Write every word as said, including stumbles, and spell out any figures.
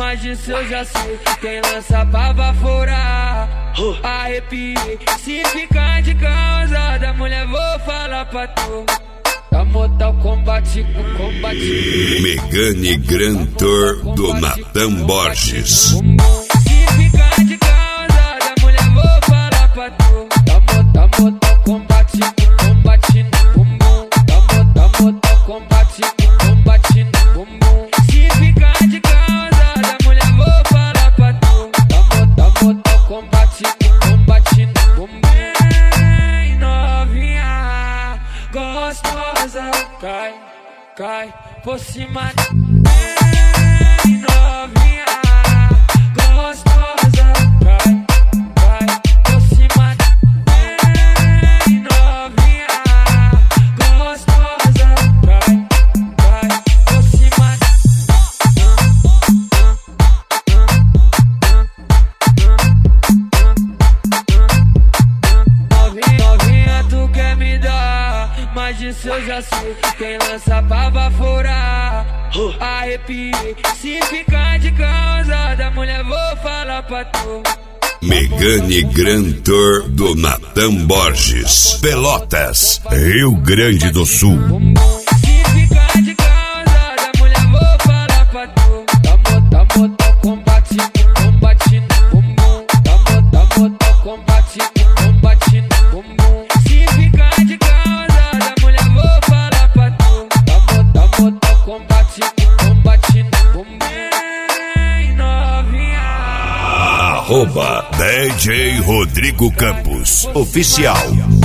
mas disso eu já sei. Quem lança pra baforar, arrepiei. Se ficar de causada, mulher, vou falar pra tu. Da Mortal Kombat, o combate. Megane Grand Tour do Natan Borges. Se ficar de causada, mulher, vou falar pra tu. Da Mortal Kombat, o combate no bumbum. Da Mortal Kombat, o combate no bumbum. Se ficar de causada, mulher, vou falar pra tu. Da Mortal Kombat, o combate no bumbum. Ei, novinha gostosa, cai, cai por cima. Ei, novinha gostosa, cai, cai por cima. Ei, novinha gostosa, cai, cai por cima. Novinha, novinha, tu quer me dar, mas disso eu já sei. Quem lança pra baforar, arrepiei. Se ficar de causada, mulher, vou falar pra tu. Megane Grand Tour do Natan Borges, Pelotas, Rio Grande do Sul. Se ficar de causada, mulher, vou falar pra tu. Da Mortal Kombat, o combate no bumbum. Da Mortal Kombat, o combate no bumbum. Se ficar de causada, mulher, vou falar pra tu. Da Mortal Kombat, o combate no bumbum. Ei, novinha. Arroba D J Rodrigo Campos Oficial.